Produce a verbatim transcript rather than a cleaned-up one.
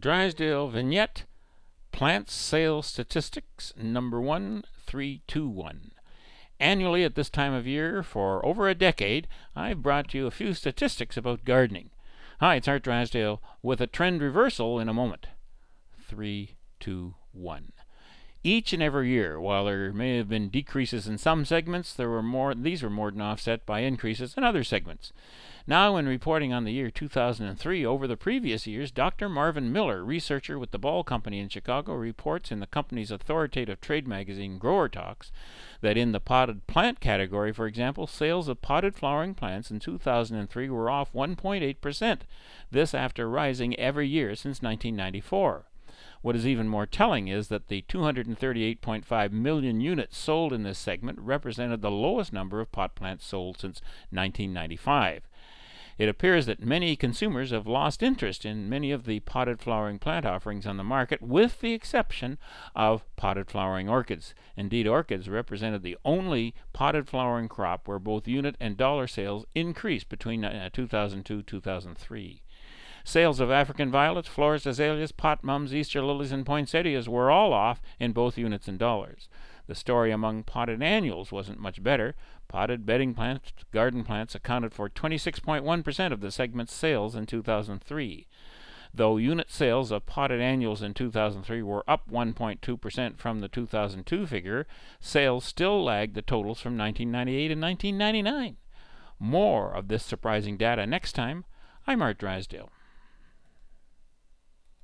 Drysdale Vignette Plant Sales Statistics number one three two one. Annually at this time of year for over a decade, I've brought you a few statistics about gardening. Hi, it's Art Drysdale with a trend reversal in a moment. three two one. Each and every year, while there may have been decreases in some segments, there were more these were more than offset by increases in other segments. Now, in reporting on the year two thousand three over the previous years, Doctor Marvin Miller, researcher with the Ball Company in Chicago, reports in the company's authoritative trade magazine Grower Talks that in the potted plant category, for example, sales of potted flowering plants in two thousand three were off one point eight percent, this after rising every year since nineteen ninety-four. What is even more telling is that the two hundred thirty-eight point five million units sold in this segment represented the lowest number of pot plants sold since nineteen ninety-five. It appears that many consumers have lost interest in many of the potted flowering plant offerings on the market, with the exception of potted flowering orchids. Indeed, orchids represented the only potted flowering crop where both unit and dollar sales increased between uh, two thousand two and two thousand three. Sales of African violets, florist azaleas, pot mums, Easter lilies, and poinsettias were all off in both units and dollars. The story among potted annuals wasn't much better. Potted bedding plants, garden plants accounted for twenty-six point one percent of the segment's sales in two thousand three. Though unit sales of potted annuals in two thousand three were up one point two percent from the two thousand two figure, sales still lagged the totals from nineteen ninety-eight and nineteen ninety-nine. More of this surprising data next time. I'm Art Drysdale.